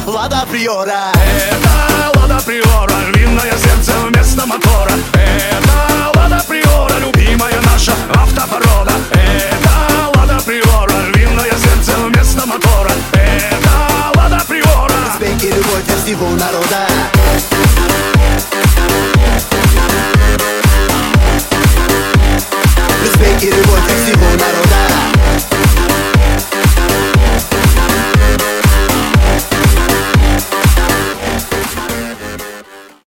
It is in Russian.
Лада Приора. Это Лада Приора, львиное сердце вместо мотора. Это Лада Приора, любимая наша автопорода. Это Лада Приора, львиное сердце вместо мотора. Это Лада Приора. Респект и любовь для всего народа. Респект и любовь для всего народа.